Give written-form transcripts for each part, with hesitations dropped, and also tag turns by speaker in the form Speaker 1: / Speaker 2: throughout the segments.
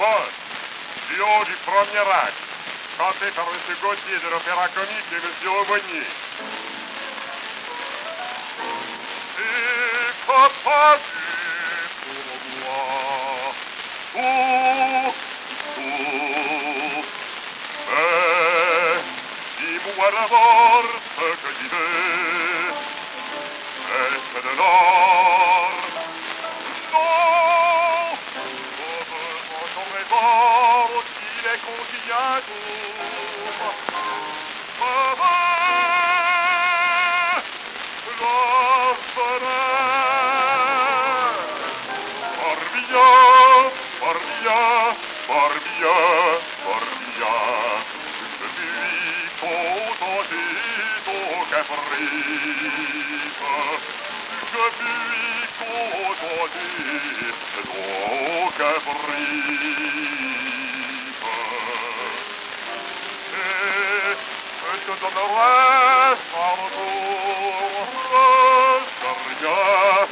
Speaker 1: Poste, du haut du premier acte, chanté par M. Gauthier de l'Opéra Comique et M. Aumonier. Et papa dit pour moi, mais dis-moi d'abord ce que tu veux, est-ce de l'or? Non, ton trésor qu'il est contient tout. Je puis contenter ton caprice. Et je te donnerai par retour rien.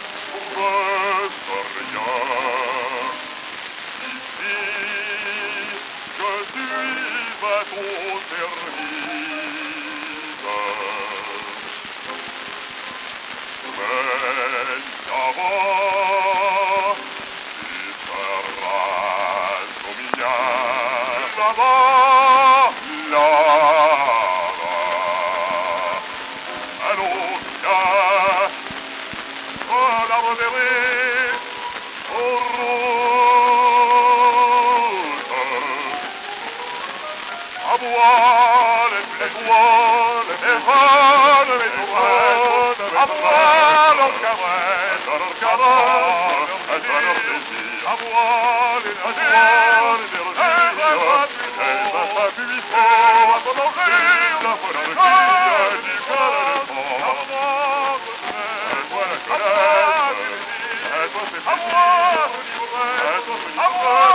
Speaker 1: Ici, je suis à ton service. Mais d'abord, tu seras soumis là-bas, là-bas. Allons, viens, à la reverrer, aux routes. À boire les étoiles, les vannes, les tourelles, à boire leurs caresses, leurs caresses, à boire les nageurs, elles va s'appuyer à ton oreille, la bonne fille du calme. Et toi la colère, et toi c'est plaisir, et toi c'est